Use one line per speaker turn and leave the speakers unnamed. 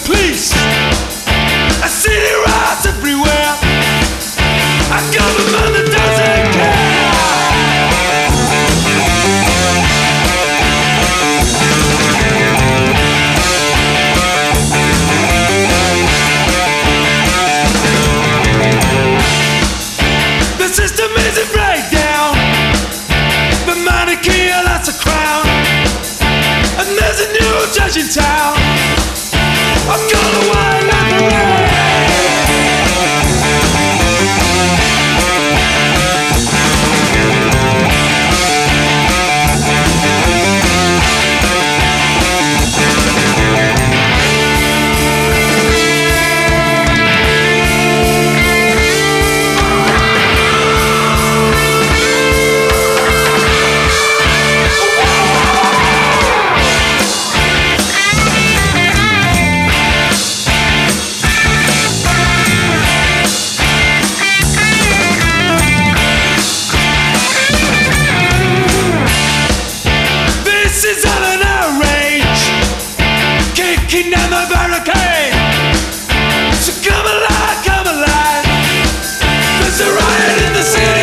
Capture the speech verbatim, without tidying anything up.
police. I see the riots everywhere. Our government that doesn't care. The system is in breakdown. The monarchy lost a crown, and there's a new judge in town. I'm gonna wind up the rain. This is all an outrage, kicking down the barricade. So come alive, come alive. There's a riot in the city.